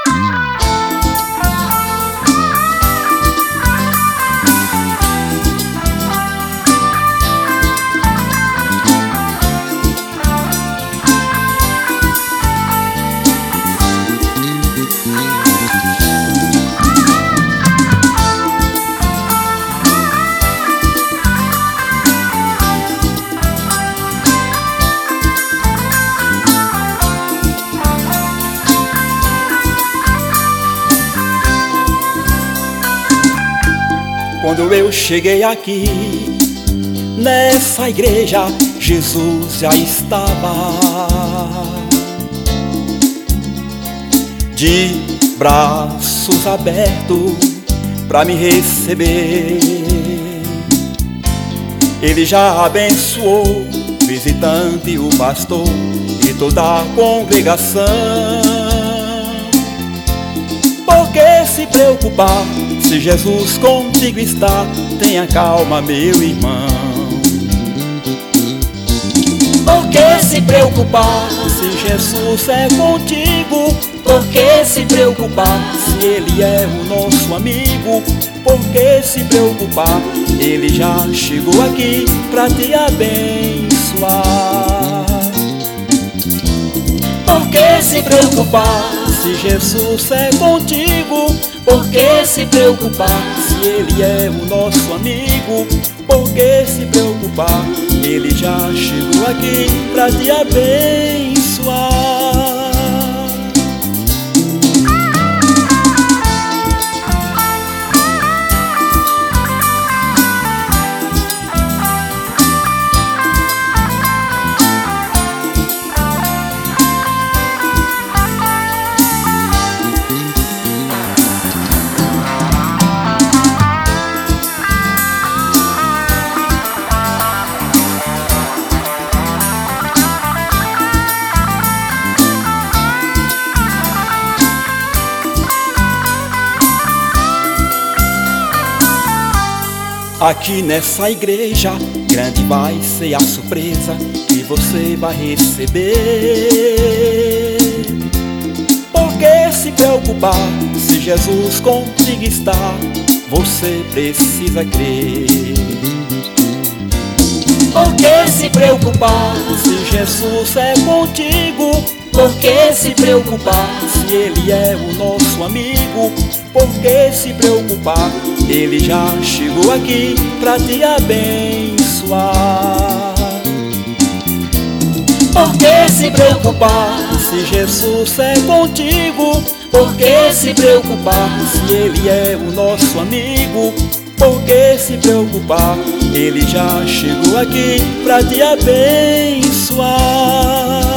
Quando eu cheguei aqui, nessa igreja, Jesus já estava de braços abertos para me receber. Ele já abençoou o visitante, o pastor e toda a congregação. Por que se preocupar? Se Jesus contigo está, tenha calma, meu irmão. Por que se preocupar? Se Jesus é contigo, por que se preocupar? Se Ele é o nosso amigo, por que se preocupar? Ele já chegou aqui pra te abençoar. Por que se preocupar? Se Jesus é contigo, por que se preocupar? Se Ele é o nosso amigo, por que se preocupar? Ele já chegou aqui pra te abençoar. Aqui nessa igreja grande vai ser a surpresa que você vai receber. Por que se preocupar? Se Jesus contigo está, você precisa crer. Por que se preocupar? Se Jesus é contigo, por que se preocupar? Se Ele é o nosso amigo, por que se preocupar? Ele já chegou aqui pra te abençoar. Por que se preocupar? Se Jesus é contigo, por que se preocupar? Se Ele é o nosso amigo, por que se preocupar? Ele já chegou aqui pra te abençoar.